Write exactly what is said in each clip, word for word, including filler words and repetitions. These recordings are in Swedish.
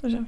Då kör vi.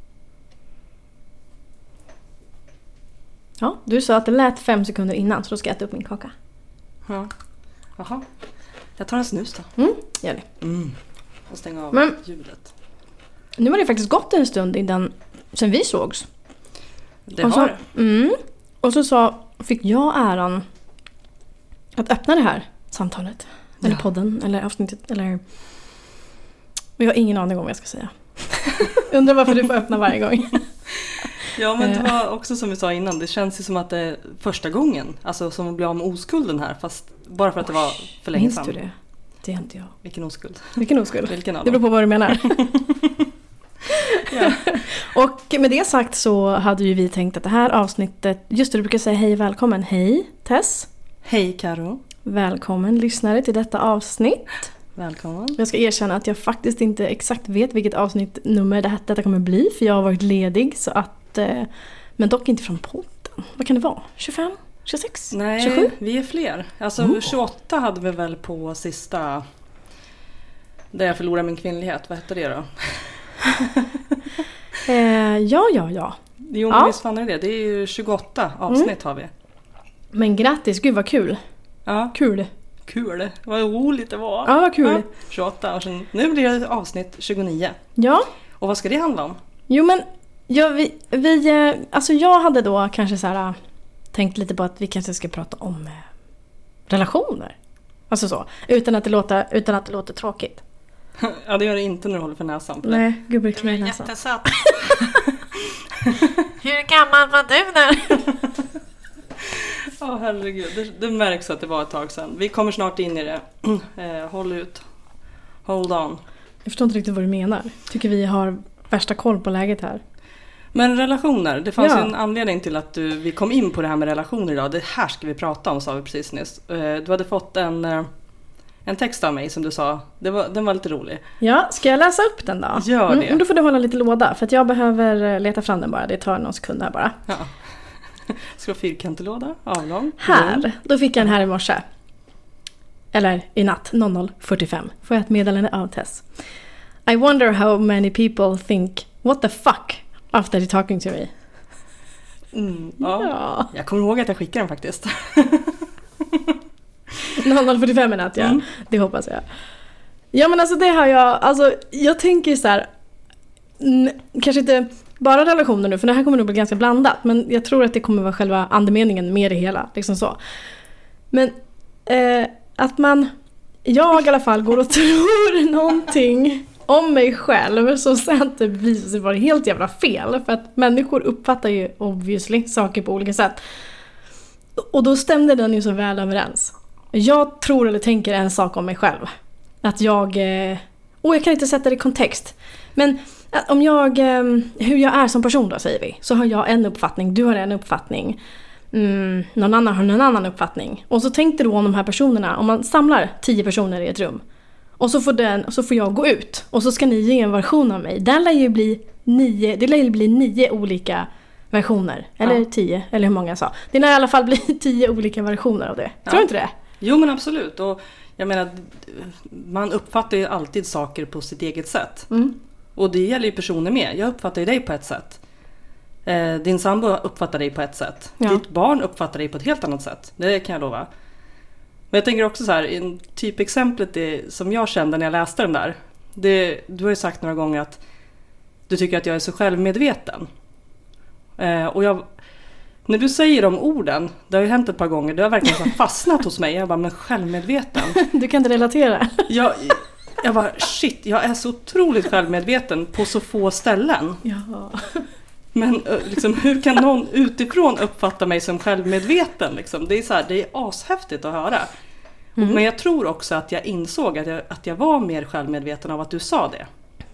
Ja, du sa att det lät fem sekunder innan, så då ska jag äta upp min kaka. Ja. Jaha. Jag tar en snus då. Mm, gör det. Mm. Och stänga av Men, ljudet. Nu har det faktiskt gått en stund innan, sen vi sågs. Det och har så, det. Mm, och så sa, fick jag äran att öppna det här samtalet. Eller Ja. podden, eller avsnittet, eller... Jag har ingen aning om vad jag ska säga. Undrar varför du får öppna varje gång. Ja, men det var också som vi sa innan. Det känns ju som att det är första gången. Alltså som att bli av med oskulden här. Fast bara för att det var för länge Minns sedan. du det? Det är inte jag. Vilken oskuld? Vilken oskuld? Vilken av Det beror på vad du menar. Ja. Och med det sagt så hade ju vi tänkt att det här avsnittet... Just det, du brukar säga hej och välkommen. Hej Tess. Hej Karo. Välkommen lyssnare till detta avsnitt. Välkommen. Jag ska erkänna att jag faktiskt inte exakt vet vilket avsnitt nummer det här, detta kommer bli. För jag har varit ledig så att... Eh, men dock inte från podden. Vad kan det vara? tjugofem? tjugosex? Nej, tjugosju? vi är fler. Alltså Oh. tjugoåtta hade vi väl på sista... Där jag förlorade min kvinnlighet. Vad hette det då? Eh, ja, ja, ja. Jo, men Ja. visst fan är det. Det är ju tjugoåtta avsnitt Mm. har vi. Men grattis, gud vad kul. Ja, Kul. kul. Vad roligt det var. Ja, vad kul. Ja, tjugoåtta år sedan. Nu blir det avsnitt tjugonio. Ja. Och vad ska det handla om? Jo men, ja, vi, vi, eh, alltså jag hade då kanske så här, tänkt lite på att vi kanske ska prata om eh, relationer. Alltså så, utan att det låter, utan att det låter tråkigt. Ja, det gör det inte när du håller för näsan. På det. Nej, gud vad det näsan. Jättesöt. Hur gammal var du där? Ja, oh, herregud. Det, det märks att det var ett tag sedan. Vi kommer snart in i det. Eh, håll ut. Hold on. Jag förstår inte riktigt vad du menar. Tycker vi har värsta koll på läget här. Men relationer, det fanns Ja. ju en anledning till att du, vi kom in på det här med relationer idag. Det här ska vi prata om, sa vi precis nyss. Eh, du hade fått en, eh, en text av mig som du sa, det var, den var lite rolig. Ja, ska jag läsa upp den då? Gör det. Mm, då får du hålla lite låda, för att jag behöver leta fram den bara. Det tar någon sekund här bara. Ja. Ska vara fyrkantig låda, avlång. Här, då fick jag den här i morse. Eller i natt, noll noll fyrtiofem. Får jag ett meddelande av Tess. I wonder how many people think, what the fuck, after talking to me. Mm, ja. Ja. Jag kommer ihåg att jag skickade den faktiskt. noll noll fyrtiofem i natt, ja. Mm. Det hoppas jag. Ja men alltså det har jag, alltså jag tänker så här, n- kanske inte bara relationer nu, för det här kommer nog bli ganska blandat, men jag tror att det kommer vara själva andemeningen med det hela, liksom så. Men eh, att man, jag i alla fall går och tror någonting om mig själv som sen typ visar sig vara helt jävla fel, för att människor uppfattar ju obviously saker på olika sätt. Och då stämde den ju så väl överens. Jag tror eller tänker en sak om mig själv. Att jag... Eh, oh, jag kan inte sätta det i kontext. Men att om jag... Eh, hur jag är som person då, säger vi. Så har jag en uppfattning, du har en uppfattning. Mm, någon annan har en annan uppfattning. Och så tänkte du om de här personerna. Om man samlar tio personer i ett rum. Och så får, den, så får jag gå ut. Och så ska ni ge en version av mig. Den lär ju bli nio, det lär ju bli nio olika versioner. Eller Ja. tio, eller hur många jag sa. Det lär i alla fall bli tio olika versioner av det. Ja. Tror du inte det? Jo men absolut. Och jag menar, man uppfattar ju alltid saker på sitt eget sätt. Mm. Och det gäller ju personer med. Jag uppfattar ju dig på ett sätt. Eh, din sambo uppfattar dig på ett sätt. Ja. Ditt barn uppfattar dig på ett helt annat sätt. Det kan jag lova. Men jag tänker också så här, en typexemplet det, som jag kände när jag läste den där. Det, du har ju sagt några gånger att du tycker att jag är så självmedveten. Eh, och jag... När du säger de orden, det har ju hänt ett par gånger, det har verkligen så fastnat hos mig. Jag bara, men självmedveten. Du kan inte relatera. Jag, jag bara, shit, jag är så otroligt självmedveten på så få ställen. Ja. Men liksom, hur kan någon utifrån uppfatta mig som självmedveten? Liksom? Det är så här, det är ashäftigt att höra. Mm. Men jag tror också att jag insåg att jag, att jag var mer självmedveten av att du sa det.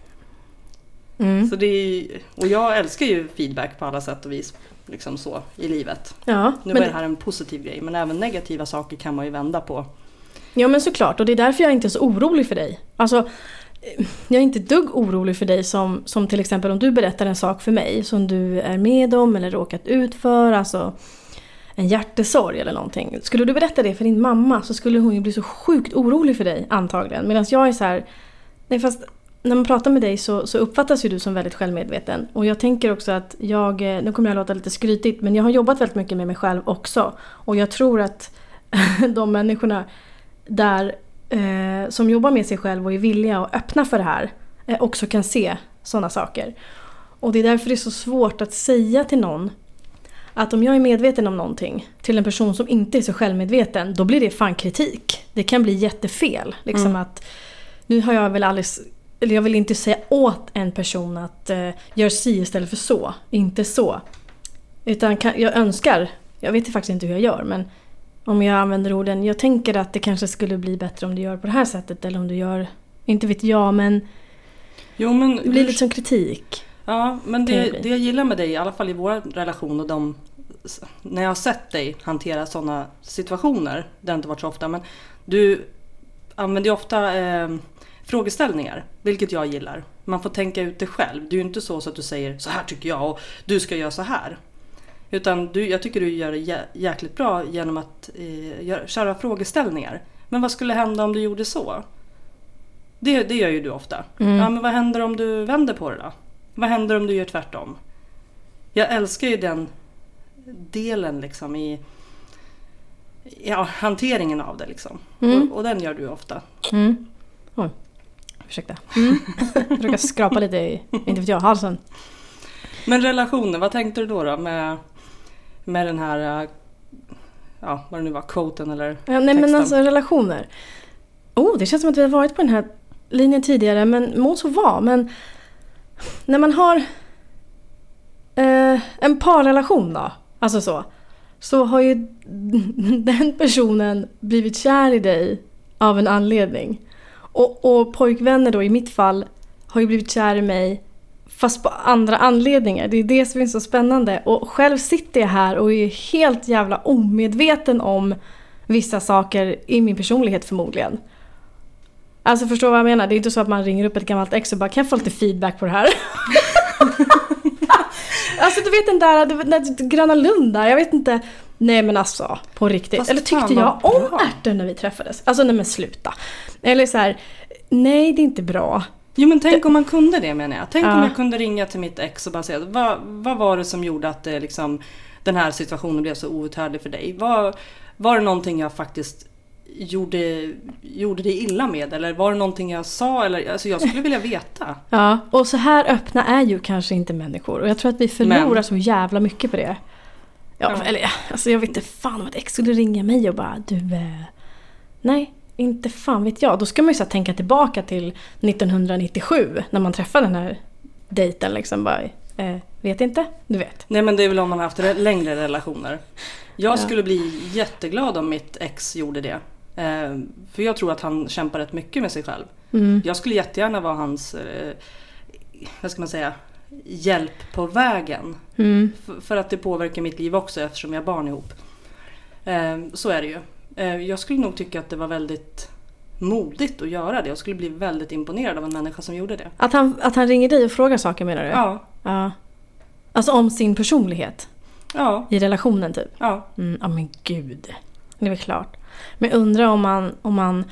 Mm. Så det är, och jag älskar ju feedback på alla sätt och vis. Liksom så, i livet. Ja, Nu men var det här en positiv grej, men även negativa saker kan man ju vända på. Ja men såklart, och det är därför jag inte är så orolig för dig. Alltså, jag är inte ett dugg orolig för dig som, som till exempel om du berättar en sak för mig som du är med om eller råkat ut för, alltså en hjärtesorg eller någonting. Skulle du berätta det för din mamma så skulle hon ju bli så sjukt orolig för dig antagligen. Medan jag är så här, nej fast när man pratar med dig så, så uppfattas ju du som väldigt självmedveten. Och jag tänker också att jag, nu kommer jag låta lite skrytigt, men jag har jobbat väldigt mycket med mig själv också. Och jag tror att de människorna där eh, som jobbar med sig själv och är villiga och öppna för det här eh, också kan se sådana saker. Och det är därför det är så svårt att säga till någon att om jag är medveten om någonting till en person som inte är så självmedveten, då blir det fan kritik. Det kan bli jättefel. Liksom mm. att, nu har jag väl alldeles, eller jag vill inte säga åt en person att eh, gör si istället för så. Inte så. Utan kan, jag önskar, jag vet faktiskt inte hur jag gör, men om jag använder orden, jag tänker att det kanske skulle bli bättre om du gör på det här sättet, eller om du gör, inte vet jag, men, jo, men det blir lite som kritik. Ja, men det, det jag gillar med dig, i alla fall i vår relation och de, när jag har sett dig hantera sådana situationer, det har inte varit så ofta, men du använder ju ofta eh, frågeställningar, vilket jag gillar. Man får tänka ut det själv. Du är ju inte så, så att du säger så här tycker jag och du ska göra så här. Utan du, jag tycker du gör det jä, jäkligt bra genom att eh, gör, köra frågeställningar. Men vad skulle hända om du gjorde så? Det, det gör ju du ofta. Mm. Ja, men vad händer om du vänder på det då? Vad händer om du gör tvärtom? Jag älskar ju den delen liksom i ja, hanteringen av det liksom. Mm. Och, och den gör du ofta. Mm. Oj, ursäkta. Mm. Jag brukar skrapa lite i, inte vet jag, halsen. Men relationen, vad tänkte du då, då med, med den här, ja, vad det nu var, quoten eller texten? Ja, nej men alltså relationer. Oh, det känns som att vi har varit på den här linjen tidigare, men må så vara, men när man har eh, en parrelation då, alltså så, så har ju den personen blivit kär i dig av en anledning. Och, och pojkvänner då i mitt fall har ju blivit kär i mig fast på andra anledningar. Det är det som är så spännande. Och själv sitter jag här och är helt jävla omedveten om vissa saker i min personlighet förmodligen. Alltså förstår vad jag menar? Det är inte så att man ringer upp ett gammalt ex och bara, kan jag få lite feedback på det här? Alltså du vet den där, den där Gröna Lund där, jag vet inte. Nej men alltså, på riktigt. Fast eller tyckte jag om ärtor när vi träffades? Alltså nej men sluta. Eller så här, nej det är inte bra. Jo men tänk om man kunde det, menar jag. Tänk ja. om jag kunde ringa till mitt ex och bara säga, vad, vad var det som gjorde att det, liksom, den här situationen blev så outhärdlig för dig? Var, var det någonting jag faktiskt gjorde, gjorde det illa med? Eller var det någonting jag sa? Eller, alltså jag skulle vilja veta. Ja, och så här öppna är ju kanske inte människor. Och jag tror att vi förlorar men. så jävla mycket på det. Ja, ja. Eller alltså jag vet inte fan om ett ex skulle ringa mig och bara, du, eh, nej. Inte fan vet jag. Då ska man ju så tänka tillbaka till nittonhundranittiosju när man träffade den här dejten liksom bara, eh, vet inte, du vet. Nej men det är väl om man har haft längre relationer. Jag ja. skulle bli jätteglad om mitt ex gjorde det. Eh, för jag tror att han kämpar rätt mycket med sig själv. Mm. Jag skulle jättegärna vara hans, eh, vad ska man säga, hjälp på vägen. Mm. F- för att det påverkar mitt liv också eftersom jag har barn ihop. Eh, så är det ju. Jag skulle nog tycka att det var väldigt modigt att göra det. Jag skulle bli väldigt imponerad av en människa som gjorde det. Att han, att han ringer dig och frågar saker, menar du? Ja. Ja. Alltså om sin personlighet? Ja. I relationen typ? Ja. Mm, ja men gud. Det är väl klart. Men jag undrar om man, om man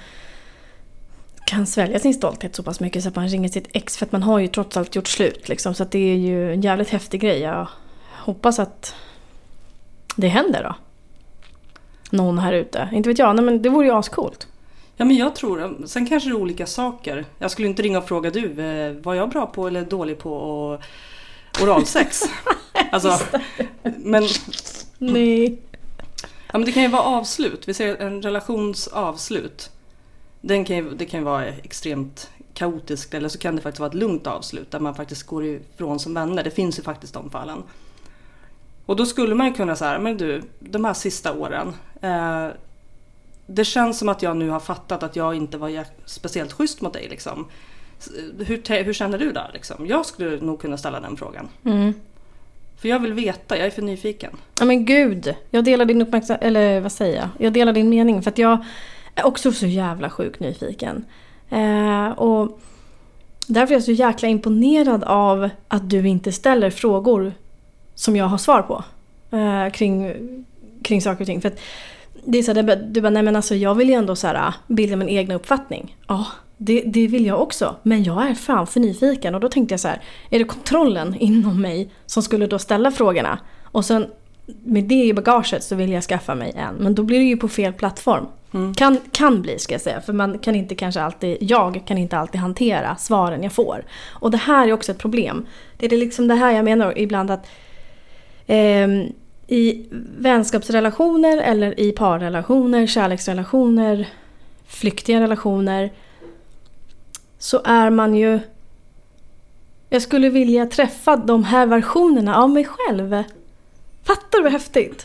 kan svälja sin stolthet så pass mycket så att man ringer sitt ex. För att man har ju trots allt gjort slut. Liksom, så att det är ju en jävligt häftig grej. Jag hoppas att det händer då. Någon här ute. Inte vet jag, nej, men det vore ju ascoolt. Ja men jag tror, sen kanske det är olika saker. Jag skulle inte ringa och fråga du, var jag bra på eller dålig på och oralsex? Alltså, men... Nej. Ja men det kan ju vara avslut. Vi säger en relations avslut. Den kan ju, det kan ju vara extremt kaotiskt, eller så kan det faktiskt vara ett lugnt avslut där man faktiskt går ifrån som vänner. Det finns ju faktiskt de fallen. Och då skulle man ju kunna säga, men du, de här sista åren, eh, det känns som att jag nu har fattat att jag inte var speciellt schysst mot dig. Liksom. Hur, hur känner du där? Liksom? Jag skulle nog kunna ställa den frågan. Mm. För jag vill veta, jag är för nyfiken. Ja men gud, jag delar din uppmärksamhet, eller vad säger jag? Jag delar din mening för att jag är också så jävla sjukt nyfiken. Eh, och därför är jag så jäkla imponerad av att du inte ställer frågor som jag har svar på eh, kring, kring saker och ting. För att det är så här, du bara, nej men alltså jag vill ju ändå så här, bilda min egna uppfattning. Ja, det, det vill jag också. Men jag är fan för nyfiken. Och då tänkte jag så här, är det kontrollen inom mig som skulle då ställa frågorna? Och sen med det i bagaget så vill jag skaffa mig en. Men då blir det ju på fel plattform. Mm. Kan, kan bli, ska jag säga. För man kan inte kanske alltid, jag kan inte alltid hantera svaren jag får. Och det här är också ett problem. Det är liksom det här jag menar ibland att eh, i vänskapsrelationer eller i parrelationer, kärleksrelationer, flyktiga relationer, så är man ju, jag skulle vilja träffa de här versionerna av mig själv. Fattar du vad häftigt?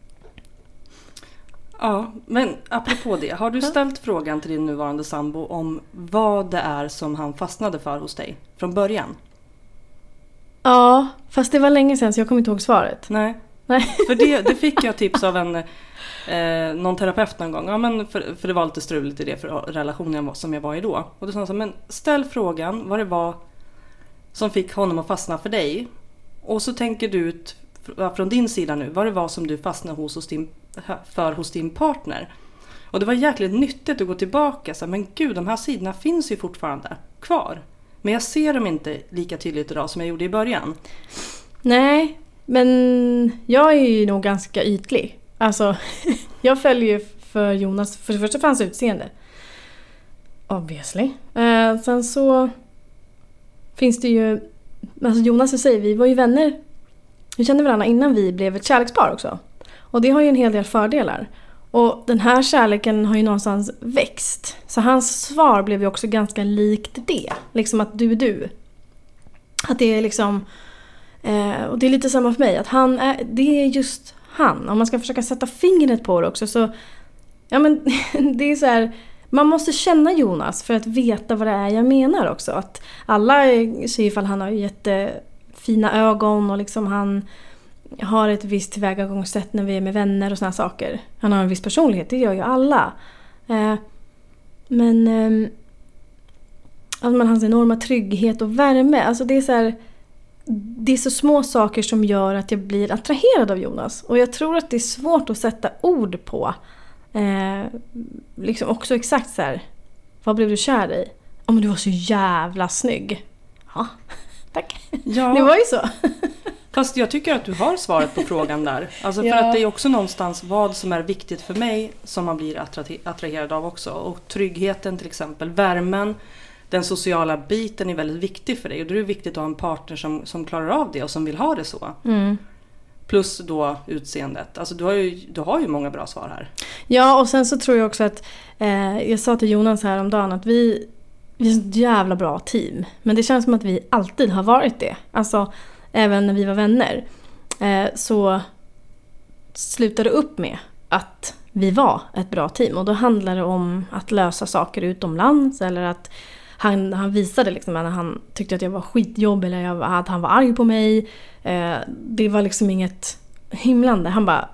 Ja, men apropå det, har du ställt frågan till din nuvarande sambo om vad det är som han fastnade för hos dig från början? Ja, fast det var länge sedan så jag kommer inte ihåg svaret. Nej, Nej. För det, det fick jag tips av en eh, någon terapeut någon gång. Ja, men för, för det var lite struligt i det för relationen som jag var i då. Och då sa han så, men ställ frågan vad det var som fick honom att fastna för dig. Och så tänker du ut från din sida nu vad det var som du fastnade hos, hos din, för hos din partner. Och det var jäkligt nyttigt att gå tillbaka. Så, men gud, de här sidorna finns ju fortfarande kvar. Men jag ser dem inte lika tydligt idag som jag gjorde i början. Nej, men jag är ju nog ganska ytlig. Alltså, jag följer ju för Jonas, för det första för hans utseende. Obviously. Eh, sen så finns det ju, alltså Jonas och säger, vi var ju vänner. Vi kände varandra innan vi blev ett kärlekspar också. Och det har ju en hel del fördelar. Och den här kärleken har ju någonstans växt. Så hans svar blev ju också ganska likt det. Liksom att du är du. Att det är liksom, eh, och det är lite samma för mig. Att han är, det är just han. Om man ska försöka sätta fingret på det också så, ja men det är så här, man måste känna Jonas för att veta vad det är jag menar också. Att alla säger ifall han har jättefina ögon och liksom han har ett visst tillvägagångssätt när vi är med vänner och såna saker. Han har en viss personlighet, det gör ju alla. Eh, men eh, att man har hans enorma trygghet och värme. Alltså det är så här, det är så små saker som gör att jag blir attraherad av Jonas. Och jag tror att det är svårt att sätta ord på. Eh, liksom också exakt så här, vad blev du kär i? Om du var så jävla snygg. Ja, tack. Ja. Det var ju så. Fast jag tycker att du har svaret på frågan där. Alltså för ja. Att det är också någonstans vad som är viktigt för mig som man blir attraherad av också. Och tryggheten till exempel, värmen, den sociala biten är väldigt viktig för dig. Och då är det viktigt att ha en partner som, som klarar av det och som vill ha det så. Mm. Plus då utseendet. Alltså du har, ju, du har ju många bra svar här. Ja, och sen så tror jag också att eh, jag sa till Jonas här om dagen att vi, vi är ett jävla bra team. Men det känns som att vi alltid har varit det. Alltså även när vi var vänner eh, så slutade det upp med att vi var ett bra team. Och då handlar det om att lösa saker utomlands eller att han, han visade liksom när han tyckte att jag var skitjobb eller jag, att han var arg på mig. Eh, det var liksom inget himlande. Han bara,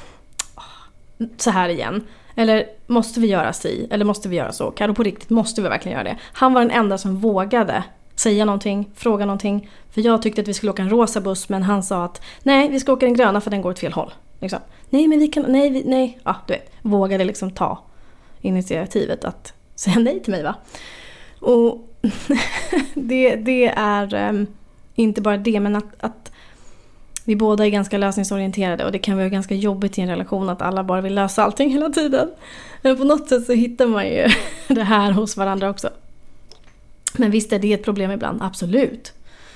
så här igen. Eller måste vi göra si? Eller måste vi göra så? Karo, på riktigt, måste vi verkligen göra det? Han var den enda som vågade säga någonting, fråga någonting. För jag tyckte att vi skulle åka en rosa buss, men han sa att nej, vi ska åka den gröna för den går åt fel håll. Liksom. Nej, men vi kan, nej, vi, nej. Ja, du vet, vågade liksom ta initiativet att säga nej till mig, va? Och det, det är um, inte bara det, men att, att vi båda är ganska lösningsorienterade och det kan vara ganska jobbigt i en relation att alla bara vill lösa allting hela tiden. Men på något sätt så hittar man ju det här hos varandra också. Men visst är det ett problem ibland, absolut.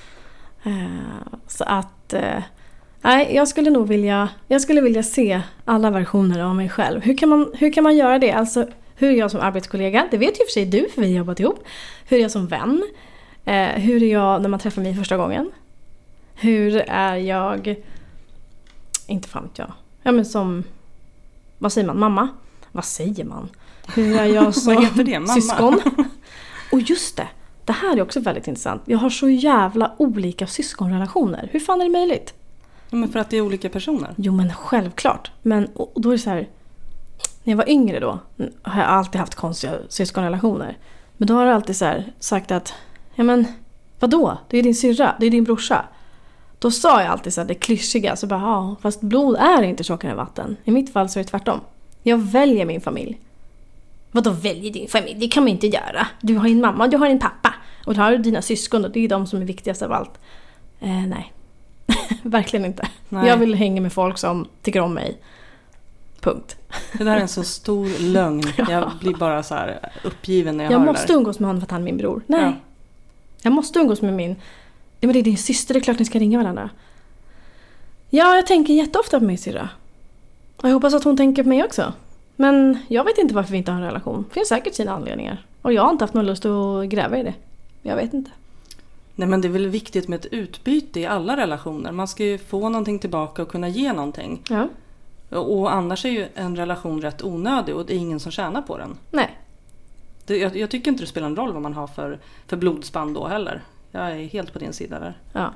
Uh, så att uh, nej, jag skulle nog vilja jag skulle vilja se alla versioner av mig själv. Hur kan man, hur kan man göra det? Alltså hur är jag som arbetskollega? Det vet ju för sig du, för vi har jobbat ihop. Hur är jag som vän? Eh, hur är jag när man träffar mig första gången? Hur är jag... Inte fan vet jag. Ja, men som... Vad säger man? Mamma? Vad säger man? Hur är jag som vad heter det? Mamma? Syskon? Och just det. Det här är också väldigt intressant. Jag har så jävla olika syskonrelationer. Hur fan är det möjligt? Ja, men för att det är olika personer. Jo, men självklart. Men och då är det så här... När jag var yngre då har jag alltid haft konstiga syskonrelationer. Men då har jag alltid så här sagt att ja men vadå? Det är din syrra, det är din brorsa. Då sa jag alltid så här, det klyschiga. Så bara, ja, fast blod är inte tjockare än vatten. I mitt fall så är det tvärtom. Jag väljer min familj. Vadå väljer din familj? Det kan man inte göra. Du har en mamma och du har en pappa. Och du har dina syskon och det är de som är viktigast av allt. Eh, nej. Verkligen inte. Nej. Jag vill hänga med folk som tycker om mig. Punkt. Det där är en så stor lögn. Ja. Jag blir bara så här uppgiven när jag, jag hör det. Jag måste umgås med honom för att han är min bror. Nej. Ja. Jag måste umgås med min... Ja, men det är din syster, det är klart ni ska ringa varandra. Ja, jag tänker jätteofta på min syrra. Och jag hoppas att hon tänker på mig också. Men jag vet inte varför vi inte har en relation. Det finns säkert sina anledningar. Och jag har inte haft någon lust att gräva i det. Jag vet inte. Nej, men det är väl viktigt med ett utbyte i alla relationer. Man ska ju få någonting tillbaka och kunna ge någonting. Ja. Och annars är ju en relation rätt onödig och det är ingen som tjänar på den. Nej. Det, jag, jag tycker inte det spelar en roll vad man har för, för blodsband då heller. Jag är helt på din sida där. Ja.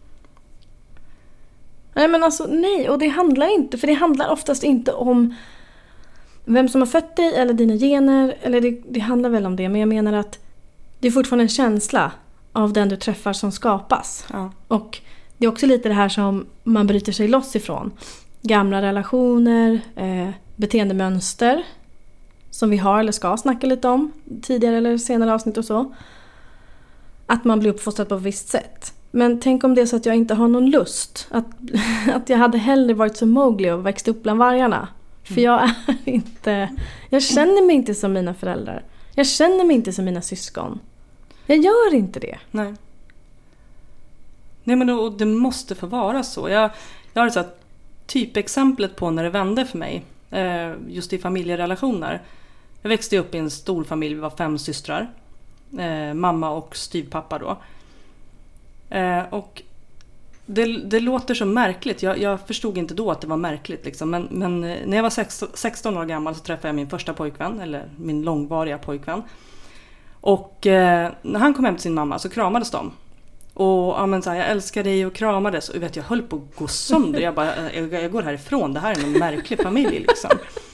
Nej, men alltså nej. Och det handlar inte, för det handlar oftast inte om vem som har fött dig eller dina gener. Eller det, det handlar väl om det. Men jag menar att det är fortfarande en känsla av den du träffar som skapas. Ja. Och det är också lite det här som man bryter sig loss ifrån. Gamla relationer, eh, beteendemönster som vi har eller ska snacka lite om tidigare eller senare avsnitt och så. Att man blir uppfostrad på ett visst sätt. Men tänk om det är så att jag inte har någon lust. Att, att jag hade hellre varit som Mowgli och växt upp bland vargarna. För jag är inte... Jag känner mig inte som mina föräldrar. Jag känner mig inte som mina syskon. Jag gör inte det. Nej. Nej, men då, det måste få vara så. Jag, jag har ett så här typexemplet på när det vände för mig. Eh, just i familjerelationer. Jag växte upp i en stor familj. Vi var fem systrar. Eh, mamma och styvpappa då. Eh, och det, det låter så märkligt. Jag, jag förstod inte då att det var märkligt. Liksom. Men, men när jag var sexton, sexton år gammal så träffade jag min första pojkvän. Eller min långvariga pojkvän. Och eh, när han kom hem till sin mamma så kramades de. Och ja, men så här, jag älskar dig och kramades. Och vet, jag höll på att gå sönder. Jag, bara, jag, jag går härifrån. Det här är en märklig familj liksom.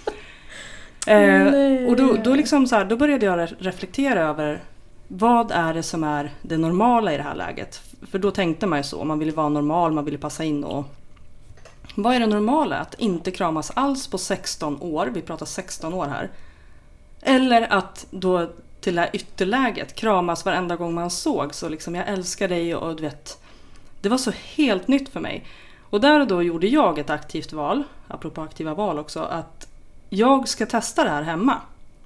Eh, och då, då, liksom så här, då började jag reflektera över vad är det som är det normala i det här läget. För då tänkte man ju så. Man ville vara normal, man ville passa in. Och vad är det normala? Att inte kramas alls på sexton år. Vi pratar sexton år här. Eller att då till det här ytterläget kramas varenda gång man såg. Så liksom jag älskar dig och du vet. Det var så helt nytt för mig. Och där och då gjorde jag ett aktivt val. Apropå aktiva val också. Att jag ska testa det här hemma.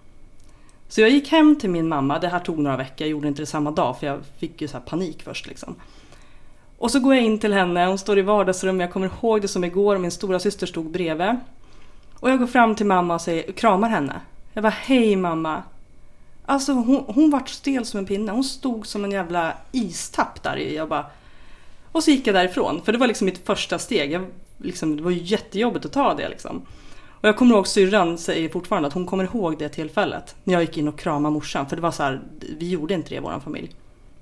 Så jag gick hem till min mamma. Det här tog några veckor. Jag gjorde inte det samma dag. För jag fick ju så här panik först liksom. Och så går jag in till henne. Hon står i vardagsrummet. Jag kommer ihåg det som igår. Min stora syster stod bredvid. Och jag går fram till mamma och säger, kramar henne. Jag bara, hej mamma. Alltså hon, hon var stel som en pinne. Hon stod som en jävla istapp där. Jag bara... Och så gick jag därifrån. För det var liksom mitt första steg. Jag, liksom, det var ju jättejobbigt att ta det liksom. Och jag kommer ihåg syrran säger fortfarande att hon kommer ihåg det tillfället. När jag gick in och kramade morsan. För det var så här, vi gjorde inte det i vår familj.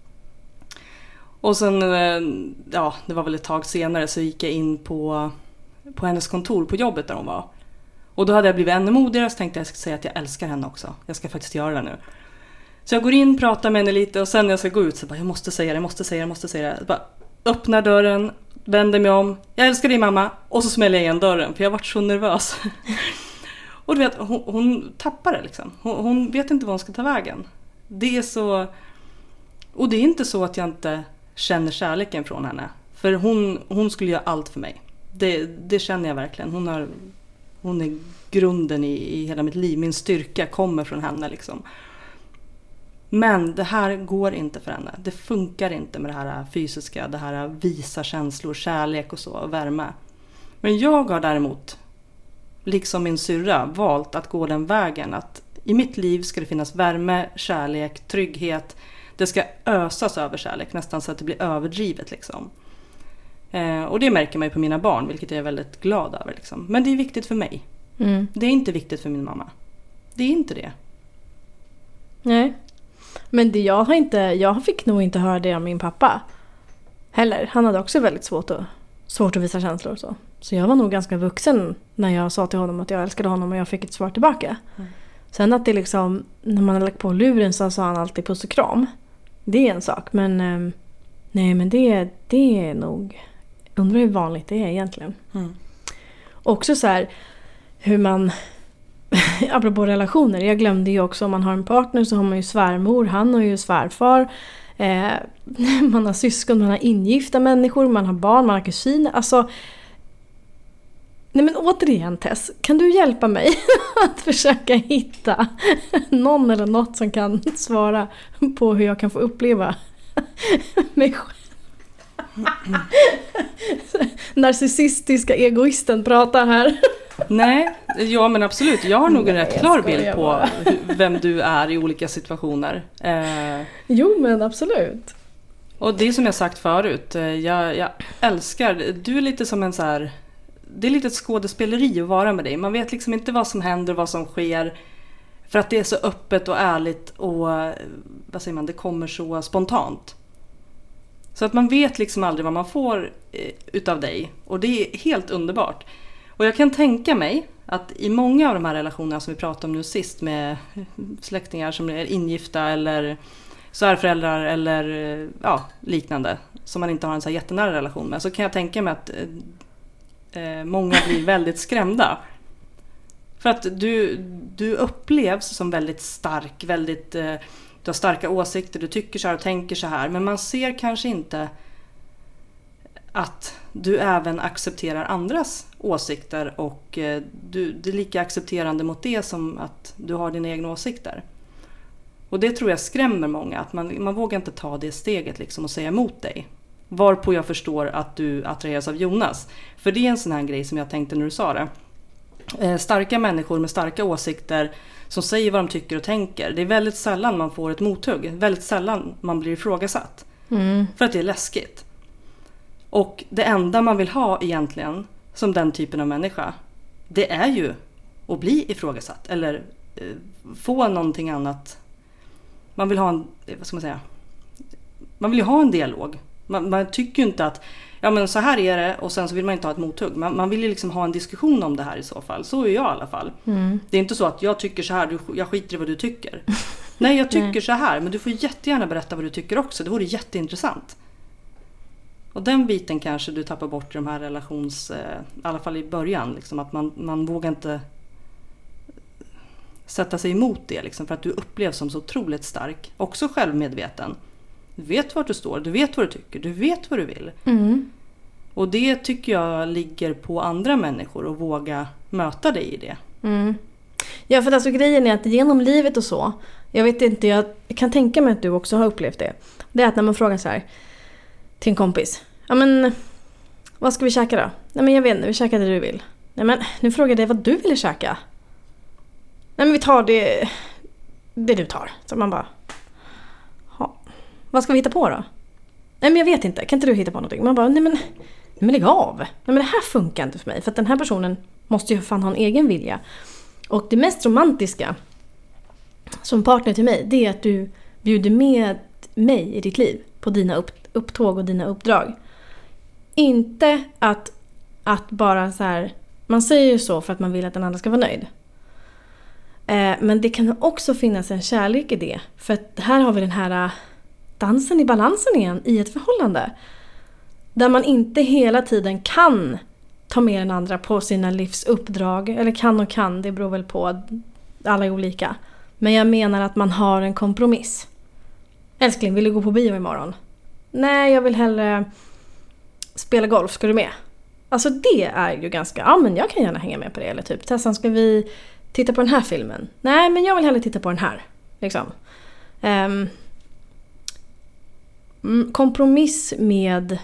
Och sen, ja det var väl ett tag senare så gick jag in på, på hennes kontor på jobbet där hon var. Och då hade jag blivit ännu modigare så tänkte jag att jag ska säga att jag älskar henne också. Jag ska faktiskt göra det nu. Så jag går in, pratar med henne lite och sen när jag ska gå ut så bara, jag måste säga det, jag måste säga det, jag måste säga det. Jag bara öppnar dörren, vänder mig om. Jag älskar dig mamma. Och så smäller jag igen dörren för jag varit så nervös. Och du vet, hon, hon tappar det liksom. Hon, hon vet inte vad hon ska ta vägen. Det är så... Och det är inte så att jag inte känner kärleken från henne. För hon, hon skulle göra allt för mig. Det, det känner jag verkligen. Hon, har, hon är grunden i, i hela mitt liv. Min styrka kommer från henne liksom. Men det här går inte för henne. Det funkar inte med det här fysiska. Det här visa känslor, kärlek och så. Värme. Men jag har däremot, liksom min syrra, valt att gå den vägen. Att i mitt liv ska det finnas värme, kärlek, trygghet. Det ska ösas över kärlek. Nästan så att det blir överdrivet liksom. Eh, och det märker man ju på mina barn. Vilket jag är väldigt glad över liksom. Men det är viktigt för mig. Mm. Det är inte viktigt för min mamma. Det är inte det. Nej. Men det jag har inte, jag fick nog inte höra det av min pappa heller. Han hade också väldigt svårt att, svårt att visa känslor och så. Så jag var nog ganska vuxen när jag sa till honom att jag älskade honom och jag fick ett svar tillbaka. Mm. Sen att det liksom, när man hade lagt på luren så sa han alltid puss och kram. Det är en sak, men eh, nej men det, det är nog, undrar hur vanligt det är egentligen. Mm. Också så här hur man, apropå relationer, jag glömde ju också om man har en partner så har man ju svärmor, han har ju svärfar. Eh, man har syskon, man har ingifta människor, man har barn, man har kusiner. Alltså, nej men återigen Tess, kan du hjälpa mig att försöka hitta någon eller något som kan svara på hur jag kan få uppleva mig själv? Narcissistiska egoisten pratar här. Nej, ja men absolut. Jag har nog en rätt klar bild på hur, vem du är i olika situationer. Eh, jo men absolut. Och det som jag sagt förut, jag, jag älskar, du är lite som en så här, det är lite ett skådespeleri att vara med dig. Man vet liksom inte vad som händer, vad som sker. För att det är så öppet och ärligt och vad säger man, det kommer så spontant. Så att man vet liksom aldrig vad man får utav dig. Och det är helt underbart. Och jag kan tänka mig att i många av de här relationerna som vi pratade om nu sist med släktingar som är ingifta eller svärföräldrar eller ja, liknande som man inte har en så här jättenära relation med, så kan jag tänka mig att eh, många blir väldigt skrämda. För att du, du upplevs som väldigt stark, väldigt, eh, du har starka åsikter, du tycker så här och tänker så här, men man ser kanske inte att du även accepterar andras åsikter och eh, du, du är lika accepterande mot det som att du har dina egna åsikter. Och det tror jag skrämmer många, att man, man vågar inte ta det steget liksom och säga emot dig. Varpå jag förstår att du attraheras av Jonas. För det är en sån här grej som jag tänkte när du sa det. Eh, starka människor med starka åsikter som säger vad de tycker och tänker. Det är väldigt sällan man får ett mothugg. Väldigt sällan man blir ifrågasatt. Mm. För att det är läskigt. Och det enda man vill ha egentligen som den typen av människa, det är ju att bli ifrågasatt. Eller eh, få någonting annat. Man vill ha en, vad ska man säga? Man vill ju ha en dialog. Man, man tycker ju inte att ja men så här är det och sen så vill man inte ha ett mothugg. Man, man vill ju liksom ha en diskussion om det här i så fall. Så är jag i alla fall. Mm. Det är inte så att jag tycker så här, du, jag skiter i vad du tycker. Nej, jag tycker Nej. så här, men du får jättegärna berätta vad du tycker också. Det vore jätteintressant. Och den biten kanske du tappar bort i de här relations, eh, i alla fall i början. Liksom, att man, man vågar inte sätta sig emot det. Liksom, för att du upplevs som så otroligt stark. Också självmedveten. Du vet var du står, du vet vad du tycker, du vet vad du vill. Mm. Och det tycker jag ligger på andra människor att våga möta dig i det. Mm. Ja, för alltså grejen är att genom livet och så, jag vet inte, jag kan tänka mig att du också har upplevt det. Det är att när man frågar så här till en kompis, ja men vad ska vi käka då? Nej men jag vet inte, vi käkar det du vill. Nej men nu frågar jag dig vad du vill käka. Nej men vi tar det, det du tar. Så man bara, ja. Vad ska vi hitta på då? Nej men jag vet inte, kan inte du hitta på någonting? Man bara, nej men, nej men lägg av. Nej men det här funkar inte för mig. För att den här personen måste ju fan ha en egen vilja. Och det mest romantiska som partner till mig, det är att du bjuder med mig i ditt liv på dina upp, upptåg och dina uppdrag. Inte att, att bara så här, man säger ju så för att man vill att den andra ska vara nöjd. Eh, men det kan också finnas en kärlek i det. För att här har vi den här dansen i balansen igen i ett förhållande. Där man inte hela tiden kan ta med den andra på sina livsuppdrag. Eller kan och kan, det beror väl på, alla är olika. Men jag menar att man har en kompromiss. Älskling, vill du gå på bio imorgon? Nej, jag vill hellre spela golf, ska du med? Alltså det är ju ganska, ja men jag kan gärna hänga med på det. Eller typ, Tessan, ska vi titta på den här filmen? Nej, men jag vill hellre titta på den här. Liksom. Um, kompromiss med,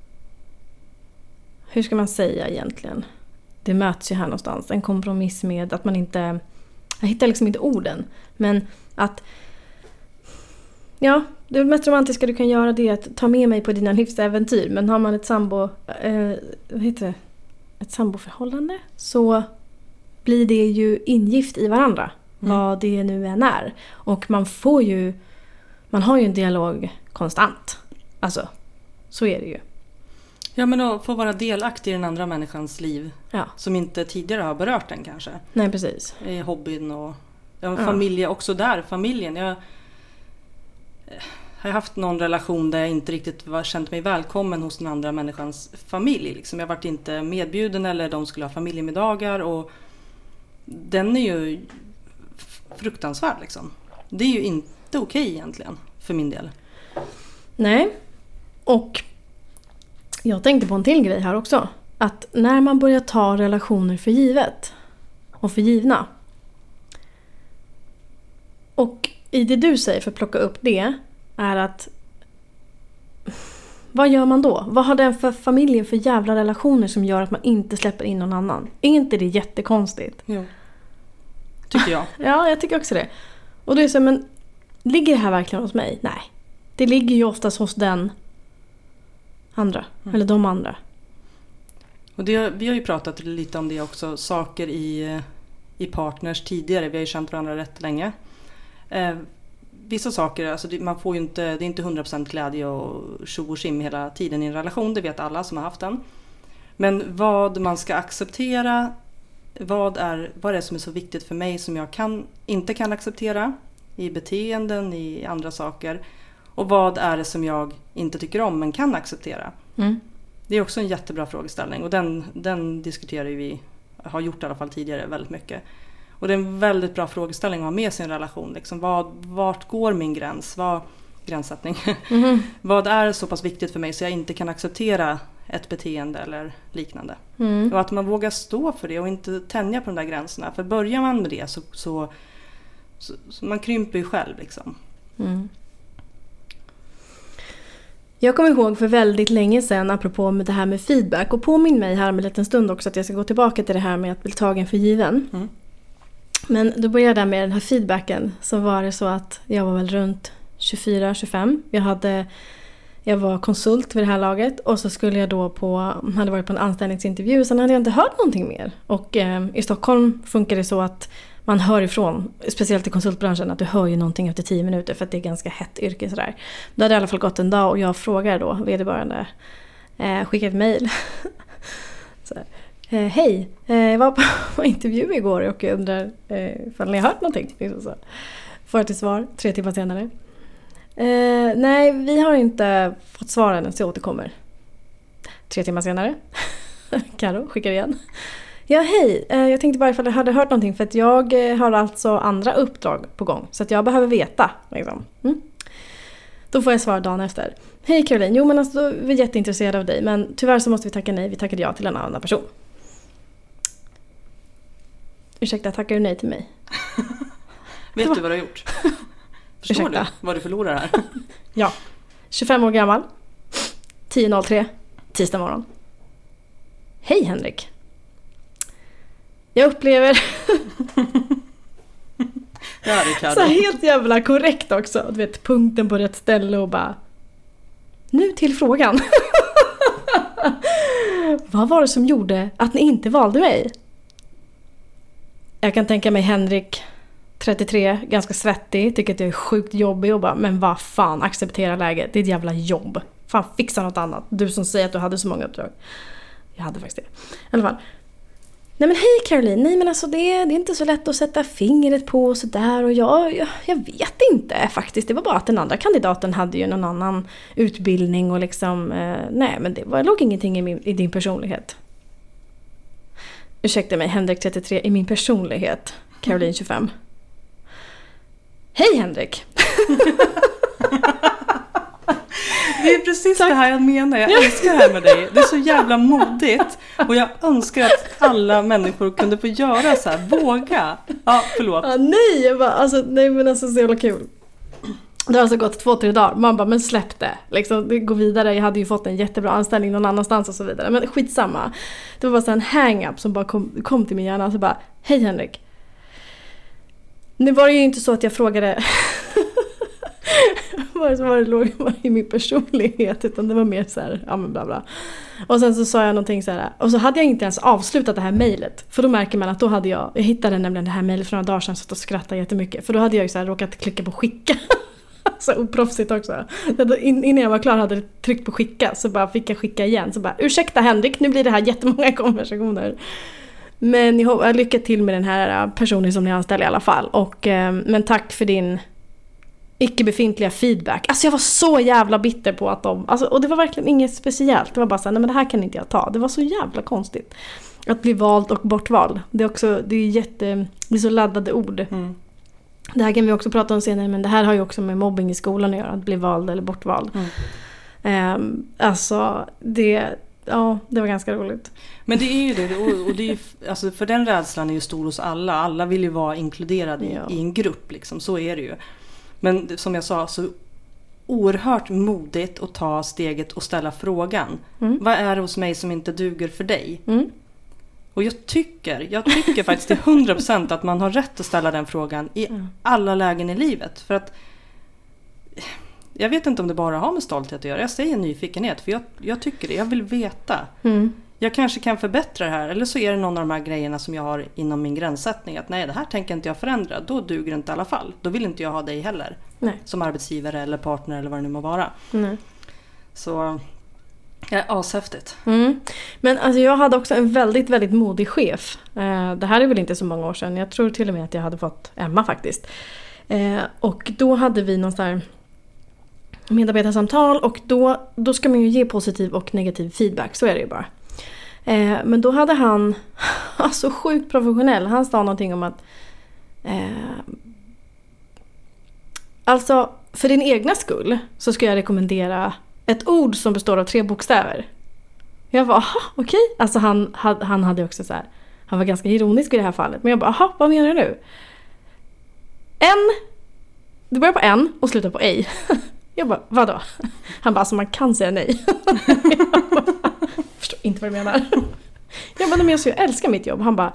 hur ska man säga egentligen? Det möts ju här någonstans. En kompromiss med att man inte, jag hittar liksom inte orden. Men att, ja, det mest romantiska du kan göra det är att ta med mig på dina livsäventyr. Men har man ett sambo, eh, vad heter det? Ett samboförhållande, så blir det ju ingift i varandra. Mm. Vad det nu än är. Och man får ju, man har ju en dialog konstant. Alltså, så är det ju. Ja, men att få vara delaktig i den andra människans liv. Ja. Som inte tidigare har berört den kanske. Nej, precis. I hobbyn och ja, familj, ja. Också där, familjen. Jag har haft någon relation där jag inte riktigt var, känt mig välkommen hos den andra människans familj. Liksom. Jag varit inte medbjuden eller de skulle ha familjemiddagar. Och den är ju fruktansvärd liksom. Det är ju inte okej egentligen för min del. Nej, och jag tänkte på en till grej här också. Att när man börjar ta relationer för givet och för givna. Och i det du säger för att plocka upp det är att vad gör man då? Vad har den för familjen för jävla relationer som gör att man inte släpper in någon annan? Är inte det jättekonstigt? Jo. Tycker jag. Ja, jag tycker också det. Och då är det så, men ligger det här verkligen hos mig? Nej. Det ligger ju oftast hos den andra. Mm. Eller de andra. Och det, vi har ju pratat lite om det också. Saker i, i partners tidigare. Vi har ju känt varandra rätt länge. Eh, vissa saker, alltså det, man får ju inte, det är inte hundra procent glädje och tjo och tjim hela tiden i en relation. Det vet alla som har haft den. Men vad man ska acceptera, vad är, vad är det som är så viktigt för mig som jag kan, inte kan acceptera i beteenden, i andra saker. Och vad är det som jag inte tycker om men kan acceptera. Mm. Det är också en jättebra frågeställning och den, den diskuterar vi, har gjort i alla fall tidigare väldigt mycket. Och det är en väldigt bra frågeställning att ha med sin relation. Liksom vad, vart går min gräns? Vad, gränssättning. Mm. Vad är så pass viktigt för mig så jag inte kan acceptera ett beteende eller liknande. Mm. Och att man vågar stå för det och inte tänja på de där gränserna. För börjar man med det så, så, så, så man krymper ju själv liksom. Mm. Jag kommer ihåg för väldigt länge sedan apropå med det här med feedback och påminn mig här med en liten stund också att jag ska gå tillbaka till det här med att bli tagen för given. Mm. Men då började jag med den här feedbacken så var det så att jag var väl runt tjugofyra tjugofem. Jag hade jag var konsult vid det här laget och så skulle jag då på hade varit på en anställningsintervju sen hade jag inte hört någonting mer. Och eh, i Stockholm funkar det så att man hör ifrån, speciellt i konsultbranschen, att du hör ju någonting efter tio minuter för att det är ganska hett yrke sådär. Det hade i alla fall gått en dag och jag frågar då vederbörande, eh, skickar ett mejl. Så här, eh, hej, eh, jag var på, på intervju igår och jag undrar eh, ifall ni har hört någonting. Liksom så. Får jag till svar tre timmar senare. Eh, nej, vi har inte fått svar än så jag återkommer. Tre timmar senare. Karo, skickar igen. Ja, hej. Jag tänkte bara ifall jag hade hört någonting för att jag har alltså andra uppdrag på gång. Så att jag behöver veta. Liksom. Mm. Då får jag svar dagen efter. Hej Caroline, jo men alltså vi är jätteintresserade av dig. Men tyvärr så måste vi tacka nej. Vi tackade ja till en annan person. Ursäkta, tackar du nej till mig? Vet du vad du har gjort? Förstår Ursäkta. Du vad du förlorar här? Ja, tjugofem år gammal. tio noll tre, tisdag morgon. Hej Henrik. Jag upplever ja, det så helt jävla korrekt också. Du vet, punkten på rätt ställe och bara nu till frågan. Vad var det som gjorde att ni inte valde mig? Jag kan tänka mig Henrik trettiotre, ganska svettig, tycker att jag är sjukt jobbig och bara, men vad fan, acceptera läget, det är ett jävla jobb. Fan, fixa något annat. Du som säger att du hade så många uppdrag. Jag hade faktiskt det. I alla fall. Nej men hej Caroline, nej men alltså det, det är inte så lätt att sätta fingret på och sådär och jag, jag, jag vet inte faktiskt. Det var bara att den andra kandidaten hade ju någon annan utbildning och liksom, eh, nej men det var, låg ingenting i, min, i din personlighet. Ursäkta mig, Henrik trettiotre i min personlighet, Caroline tjugofem. Hej Henrik! Det är precis Tack. Det här jag menar. Jag älskar det här med dig. Det är så jävla modigt. Och jag önskar att alla människor kunde få göra så här. Våga. Ja, förlåt. Ah, nej, jag bara, alltså, nej, men alltså så jävla kul. Det har alltså gått två, tre dagar. Man bara, men släpp det. Liksom, det går vidare. Jag hade ju fått en jättebra anställning någon annanstans och så vidare. Men skitsamma. Det var bara så en hang-up som bara kom, kom till min hjärna. Och så bara, hej Henrik. Nu var det ju inte så att jag frågade... var det, var det låg i min personlighet utan det var mer så här, ja men bla bla. Och sen så sa jag någonting så här och så hade jag inte ens avslutat det här mejlet för då märker man att då hade jag jag hittade nämligen det här mejlet för några dagar sedan så att jag skrattade jättemycket för då hade jag ju så här råkat klicka på skicka. Så oproffsigt också. Innan jag var klar hade jag tryckt på skicka så bara fick jag skicka igen så bara ursäkta Henrik, nu blir det här jättemånga konversationer. Men jag har lyckat till med den här personen som ni anställer i alla fall och men tack för din icke-befintliga feedback. Alltså jag var så jävla bitter på att de... Alltså, och det var verkligen inget speciellt. Det var bara så här, nej men det här kan inte jag ta. Det var så jävla konstigt. Att bli vald och bortvald. Det är också, det är jätte, det är så laddade ord. Mm. Det här kan vi också prata om senare, men det här har ju också med mobbing i skolan att göra. Att bli vald eller bortvald. Mm. Um, alltså, det, ja, det var ganska roligt. Men det är ju det, och, och det är ju, alltså för den rädslan är ju stor hos alla. Alla vill ju vara inkluderade i, ja. i en grupp, liksom. Så är det ju. Men som jag sa, så oerhört modigt att ta steget och ställa frågan. Mm. Vad är det hos mig som inte duger för dig? Mm. Och jag tycker, jag tycker faktiskt till hundra procent att man har rätt att ställa den frågan i mm. alla lägen i livet. För att jag vet inte om det bara har med stolthet att göra. Jag säger nyfikenhet, för jag, jag tycker det. Jag vill veta. Mm. Jag kanske kan förbättra det här. Eller så är det någon av de här grejerna som jag har inom min gränssättning. Att nej, det här tänker inte jag förändra. Då duger det inte i alla fall. Då vill inte jag ha dig heller. Nej. Som arbetsgivare eller partner eller vad det nu må vara. Nej. Så ja, ashäftigt. Mm. Men alltså, jag hade också en väldigt, väldigt modig chef. Eh, det här är väl inte så många år sedan. Jag tror till och med att jag hade fått Emma faktiskt. Eh, och då hade vi någon sån här medarbetarsamtal. Och då, då ska man ju ge positiv och negativ feedback. Så är det ju bara. Eh, men då hade han, alltså sjukt professionell, han sa någonting om att eh, alltså för din egna skull så ska jag rekommendera ett ord som består av tre bokstäver. Jag var, aha, okej. Okay. Alltså han, han hade också så här, han var ganska ironisk i det här fallet. Men jag bara, aha, vad menar du nu? En, det börjar på en och slutar på ej. Jag bara, vadå? Han bara, alltså man kan säga nej. Förstår inte vad du menar. Jag bara, men jag, så jag älskar mitt jobb. Han bara,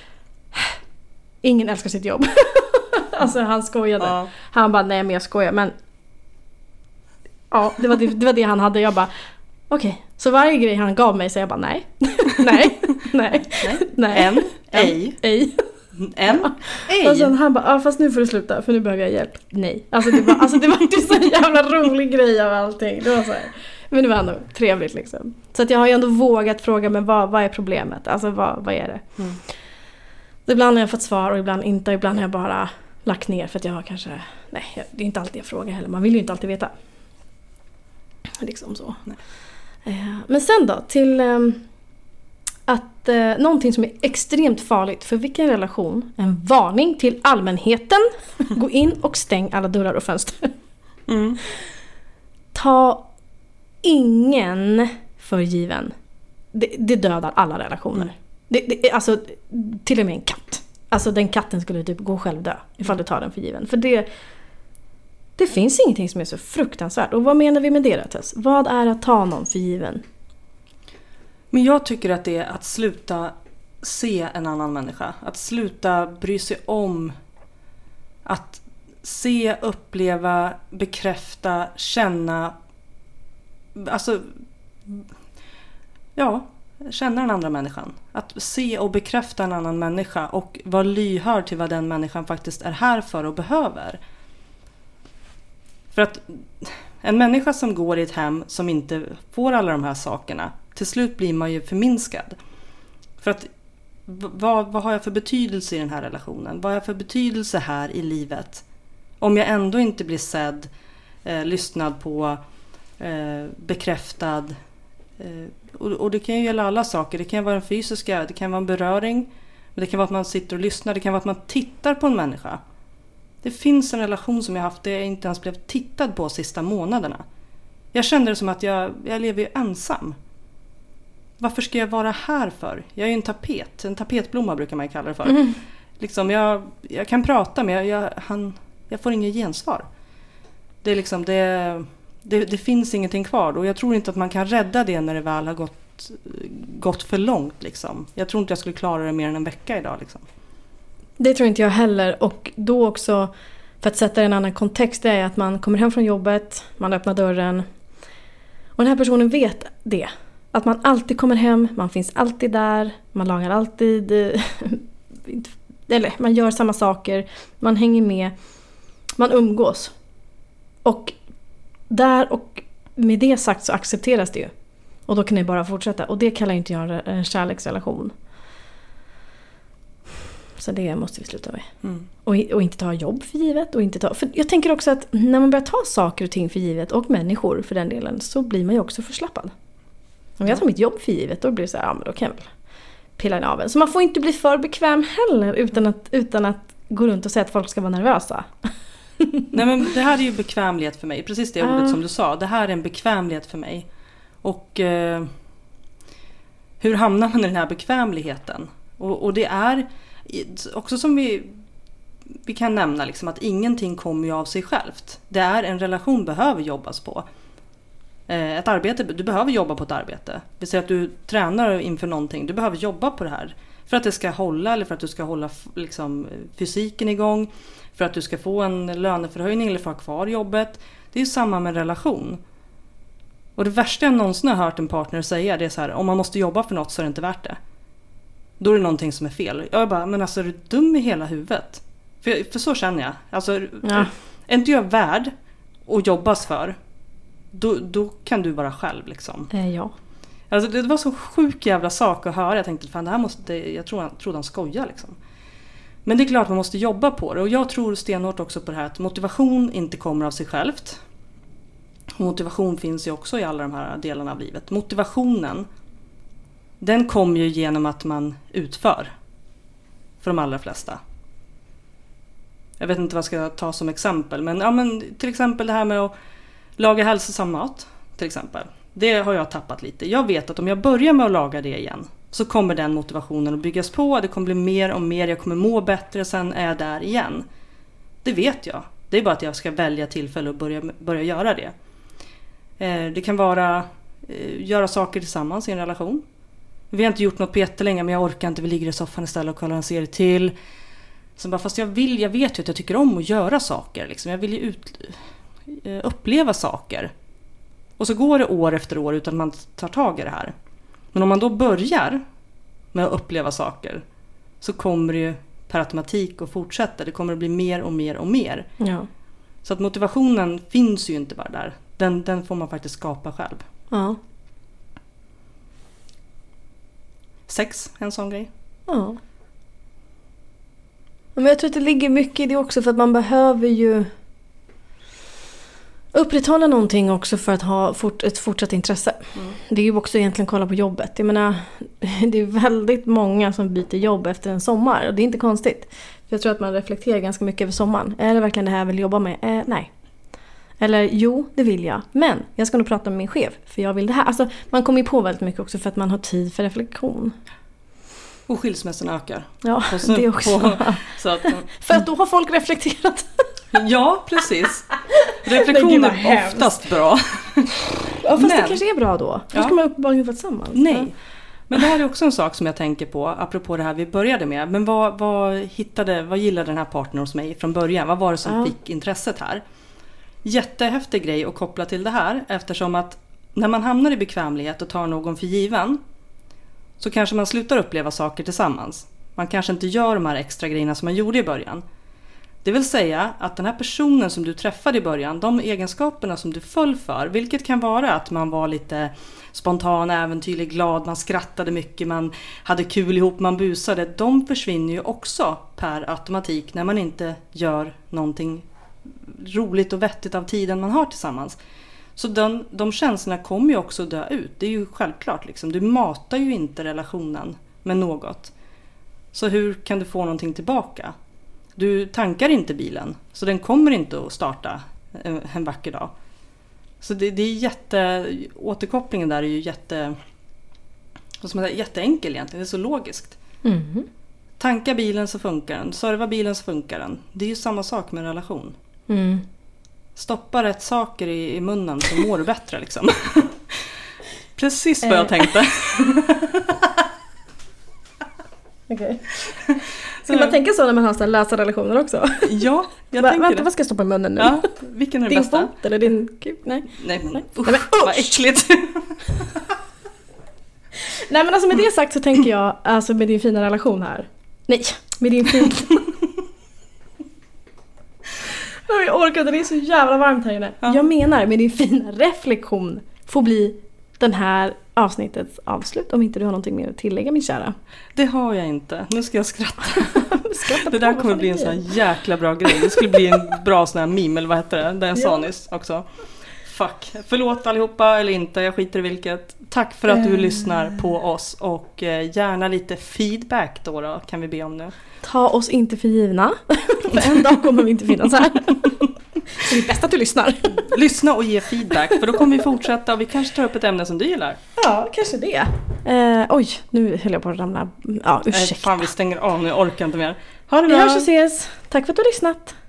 ingen älskar sitt jobb. Alltså han skojade. Ja. Han bara, nej men jag skojar. Men ja, det var det, det var det han hade. Jag bara, okej. Okay. Så varje grej han gav mig så jag bara, nej. nej, nej, nej. En, ej. Ej. En, ej. Och sen han bara, ja fast nu får du sluta för nu behöver jag hjälp. Nej. Alltså det var, alltså det var inte så en jävla rolig grej av allting. Det var så här. Men det var ändå trevligt liksom. Så att jag har ju ändå vågat fråga, men vad, vad är problemet? Alltså vad, vad är det? Mm. Ibland har jag fått svar och ibland inte. Ibland har jag bara lagt ner för att jag har kanske, nej det är inte alltid jag frågar heller. Man vill ju inte alltid veta. Liksom så. Nej. Men sen då till att eh, någonting som är extremt farligt för vilken relation, en varning till allmänheten. Gå in och stäng alla dörrar och fönster. Mm. Ta ingen för given. Det, det dödar alla relationer. Mm. Det, det, alltså till och med en katt. Alltså den katten skulle typ gå själv dö ifall du tar den för given. För det det finns ingenting som är så fruktansvärt. Och vad menar vi med det, Tess? Vad är att ta någon för given? Men jag tycker att det är att sluta se en annan människa. Att sluta bry sig om. Att se, uppleva, bekräfta, känna. Alltså, ja, känna den andra människan. Att se och bekräfta en annan människa och vara lyhörd till vad den människan faktiskt är här för och behöver. För att en människa som går i ett hem som inte får alla de här sakerna, till slut blir man ju förminskad. För att vad, vad har jag för betydelse i den här relationen? Vad har jag för betydelse här i livet? Om jag ändå inte blir sedd, eh, lyssnad på, eh, bekräftad. Eh, och, och det kan ju gälla alla saker. Det kan vara en fysiska, det kan vara en beröring. Men det kan vara att man sitter och lyssnar. Det kan vara att man tittar på en människa. Det finns en relation som jag haft där jag inte ens blev tittad på sista månaderna. Jag kände det som att jag, jag lever ju ensam. Varför ska jag vara här för? Jag är ju en tapet. En tapetblomma brukar man kalla det för. Mm. Liksom jag, jag kan prata men jag, jag, han, jag får ingen gensvar. Det, är liksom, det, det, det finns ingenting kvar. Och jag tror inte att man kan rädda det när det väl har gått, gått för långt. Liksom. Jag tror inte jag skulle klara det mer än en vecka idag. Liksom. Det tror inte jag heller. Och då också, för att sätta det i en annan kontext, det är att man kommer hem från jobbet, man öppnar dörren. Och den här personen vet det. Att man alltid kommer hem, man finns alltid där, man lagar alltid, eller man gör samma saker, man hänger med, man umgås. Och där och med det sagt så accepteras det ju. Och då kan ni bara fortsätta. Och det kallar inte jag en kärleksrelation. Så det måste vi sluta med. Mm. Och, och inte ta jobb för givet. Och inte ta, för jag tänker också att när man börjar ta saker och ting för givet, och människor för den delen, så blir man ju också förslappad. Om jag tar mitt jobb för givet, då blir det så här, ja men då kan jag väl pilla i naveln. Så man får inte bli för bekväm heller utan att, utan att gå runt och säga att folk ska vara nervösa. Nej, men det här är ju bekvämlighet för mig. Precis det ordet uh. som du sa. Det här är en bekvämlighet för mig. Och eh, hur hamnar man i den här bekvämligheten? Och, och det är också som vi, vi kan nämna liksom, att ingenting kommer ju av sig självt. Det är en relation behöver jobbas på. Eh, ett arbete, du behöver jobba på ett arbete. Vi säger att du tränar inför någonting. Du behöver jobba på det här. För att det ska hålla eller för att du ska hålla liksom, fysiken igång. För att du ska få en löneförhöjning eller få ha kvar jobbet. Det är ju samma med en relation. Och det värsta jag någonsin har hört en partner säga, det är så här: om man måste jobba för något så är det inte värt det. Då är det någonting som är fel. Jag är bara, men alltså är du dum i hela huvudet? För, för så känner jag. Alltså, ja. Är inte jag värd att jobbas för, då, då kan du vara själv liksom. Eh, ja. Alltså, det var så sjuk jävla sak att höra. Jag tänkte, fan det här måste, jag tror han, trodde han skojar liksom. Men det är klart man måste jobba på det. Och jag tror stenhårt också på det här att motivation inte kommer av sig självt. Motivation finns ju också i alla de här delarna av livet. Motivationen, den kommer ju genom att man utför. För de allra flesta. Jag vet inte vad jag ska ta som exempel. Men, ja, men till exempel det här med att laga hälsosam mat. Till exempel. Det har jag tappat lite. Jag vet att om jag börjar med att laga det igen, så kommer den motivationen att byggas på. Det kommer bli mer och mer. Jag kommer må bättre. Sen är jag där igen. Det vet jag. Det är bara att jag ska välja tillfälle och börja, börja göra det. Eh, det kan vara eh, göra saker tillsammans i en relation. Vi har inte gjort något på jättelänge, men jag orkar inte. Vi ligger i soffan istället och kollar en serie till. Så bara, fast jag vill, jag vet ju att jag tycker om att göra saker. Liksom. Jag vill ju ut, eh, uppleva saker. Och så går det år efter år utan att man tar tag i det här. Men om man då börjar med att uppleva saker, så kommer det ju per automatik att fortsätta. Det kommer att bli mer och mer och mer. Ja. Så att motivationen finns ju inte bara där. Den, den får man faktiskt skapa själv. Ja. Sex, en sån grej. Ja. Men jag tror att det ligger mycket i det också, för att man behöver ju upprätthålla någonting också för att ha fort, ett fortsatt intresse. Mm. Det är ju också egentligen kolla på jobbet. Jag menar, det är väldigt många som byter jobb efter en sommar. Och det är inte konstigt. För jag tror att man reflekterar ganska mycket över sommaren. Är det verkligen det här jag vill jobba med? Eh, nej. Eller jo, det vill jag. Men jag ska nog prata med min chef, för jag vill det här. Alltså, man kommer ju på väldigt mycket också för att man har tid för reflektion. Och skilsmässorna ökar. Ja, det också. På, så att, för att då har folk reflekterat. Ja, precis. Reflektion är oftast bra. Ja, fast men, det kanske är bra då. Då ska ja. man uppenbarligen vara tillsammans. Nej. Men det här är också en sak som jag tänker på, apropå det här vi började med. Men vad, vad hittade, vad gillade den här partnern hos mig från början? Vad var det som ja. fick intresset här? Jättehäftig grej att koppla till det här, eftersom att när man hamnar i bekvämlighet och tar någon för given, så kanske man slutar uppleva saker tillsammans. Man kanske inte gör de här extra grejerna som man gjorde i början. Det vill säga att den här personen som du träffade i början, de egenskaperna som du föll för, vilket kan vara att man var lite spontan, äventyrlig, glad, man skrattade mycket, man hade kul ihop, man busade, de försvinner ju också per automatik när man inte gör någonting roligt och vettigt av tiden man har tillsammans. Så den, de känslorna kommer ju också dö ut. Det är ju självklart. Liksom. Du matar ju inte relationen med något. Så hur kan du få någonting tillbaka? Du tankar inte bilen. Så den kommer inte att starta en, en vacker dag. Så det, det är jätte... Återkopplingen där är ju jätte... Vad ska man säga, jätteenkel egentligen. Det är så logiskt. Mm. Tanka bilen så funkar den. Serva bilen så funkar den. Det är ju samma sak med en relation. Mm. Stoppa rätt saker i, i munnen så mår du bättre liksom. Precis vad jag tänkte. Okej. Ska man tänka så när man har sådana lösa relationer också? Ja, jag Va, tänker vänta, det. vad ska jag stoppa i munnen nu? Ja, vilken är det din bästa? Din fot eller din kuk? Nej. Nej, men, Nej. Usch, Nej, men, vad äckligt. Nej, men alltså med det sagt så tänker jag, alltså med din fina relation här. Nej, med din fina... Jag orkar, det är så jävla varmt här inne. Ja. Jag menar med din fina reflektion får bli den här avsnittets avslut. Om inte du har någonting mer att tillägga, min kära. Det har jag inte. Nu ska jag skratta. skratta det där kommer bli en sån här jäkla bra grej. Det skulle bli en bra sån här meme, eller vad heter det? Den jag sa nyss också. fuck. Förlåt allihopa eller inte, jag skiter i vilket. Tack för att du Mm. lyssnar på oss och eh, gärna lite feedback då, då kan vi be om nu. Ta oss inte för givna. För en dag kommer vi inte finnas här. Så det är bäst att du lyssnar. Lyssna och ge feedback, för då kommer vi fortsätta och vi kanske tar upp ett ämne som du gillar. Ja, kanske det. Eh, oj, nu höll jag på att ramla. Ja, ursäkta. Eh, fan, vi stänger av nu, jag orkar inte mer. Ha det Vi bra. hörs och ses. Tack för att du har lyssnat.